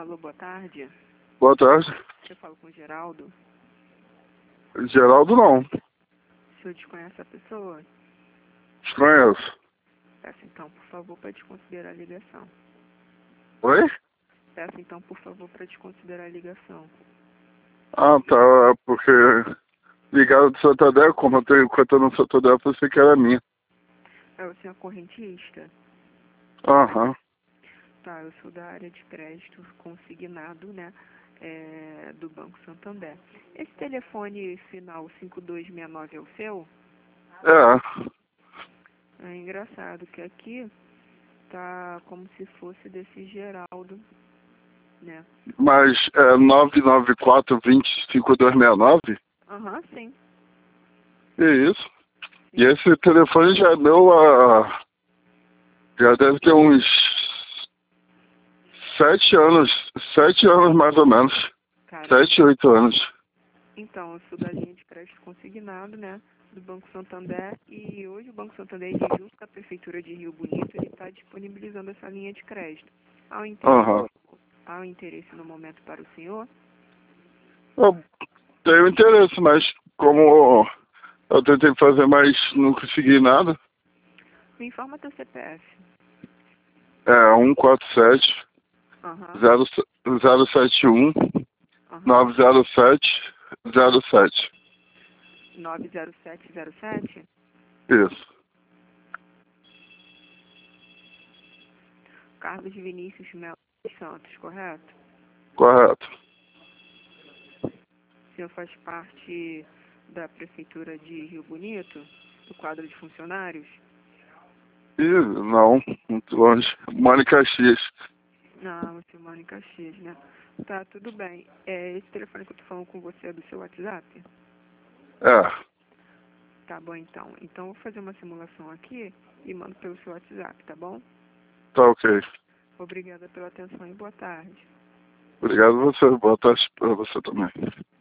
Alô, boa tarde. Boa tarde. Eu falo com o Geraldo. Geraldo não. O senhor desconhece a pessoa? Desconheço. Peço então, por favor, para desconsiderar a ligação. Oi? Peço então, por favor, para desconsiderar a ligação. Ah, tá. É porque ligado do Santander, como eu tenho conta no Santander, eu pensei que era minha. É o senhor correntista? Aham. Tá, eu sou da área de crédito consignado, né? Do Banco Santander. Esse telefone final 5269 é o seu? É. É engraçado que aqui tá como se fosse desse Geraldo, né? Mas é 994-20-5269? Aham, sim. Que isso? E esse telefone já é meu já deve ter uns 7 anos. 7 anos mais ou menos. Caramba. 7, 8 anos. Então, eu sou da linha de crédito consignado, né, do Banco Santander, e hoje o Banco Santander, ele, junto com a Prefeitura de Rio Bonito, ele está disponibilizando essa linha de crédito. Aham. Há um interesse no momento para o senhor? Eu tenho interesse, mas como eu tentei fazer, mas não consegui nada. Me informa teu CPF. É 147 Aham, 071 aham. 907 07. 90707? Isso, Carlos Vinícius Melo dos Santos, correto? correto. O senhor faz parte da Prefeitura de Rio Bonito, do quadro de funcionários? E não, muito longe. Moro em Caxias. Não, você mora em Caxias, né? Tá, tudo bem. Esse telefone que eu tô falando com você é do seu WhatsApp? É, Tá bom, então. Então, eu vou fazer uma simulação aqui e mando pelo seu WhatsApp, tá bom? tá ok. Obrigada pela atenção e boa tarde. Obrigado a você, boa tarde pra você também.